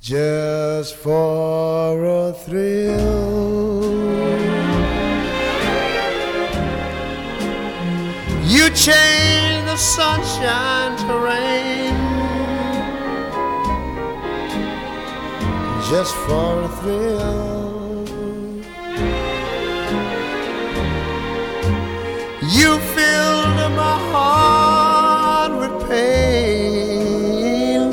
just for a thrill. You change the sunshine to rain just for a thrill. You filled my heart with pain.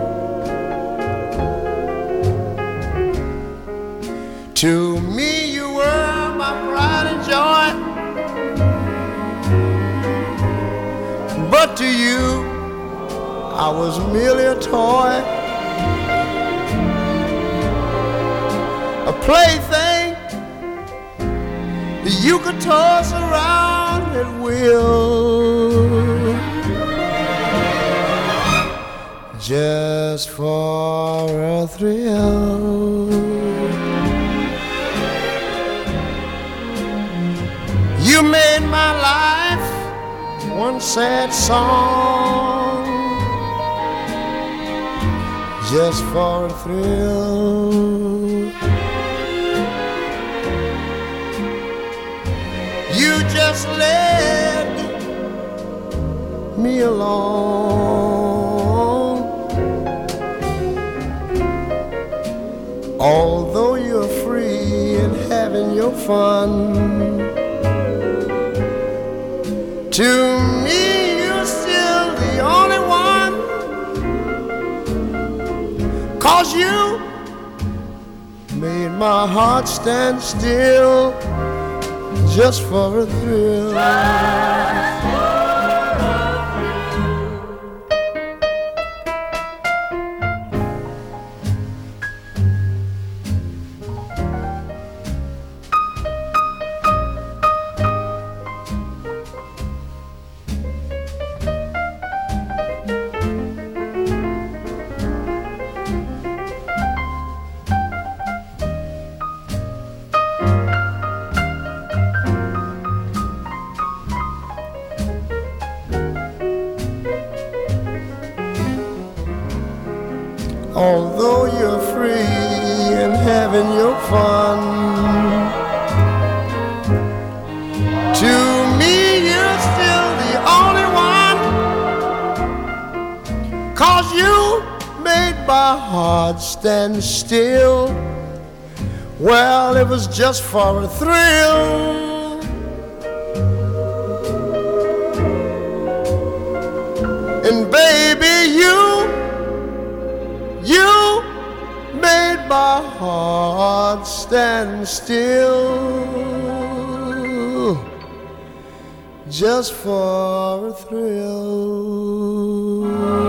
To me you were my pride and joy, but to you I was merely a toy, a plaything that you could toss around at will, just for a thrill. You made my life one sad song, just for a thrill. You just led me along, although you're free and having your fun. To me you're still the only one, 'cause you made my heart stand still just for a thrill. Although you're free and having your fun, to me you're still the only one, 'cause you made my heart stand still. Well, it was just for a thrill. And baby, you made my heart stand still just for a thrill.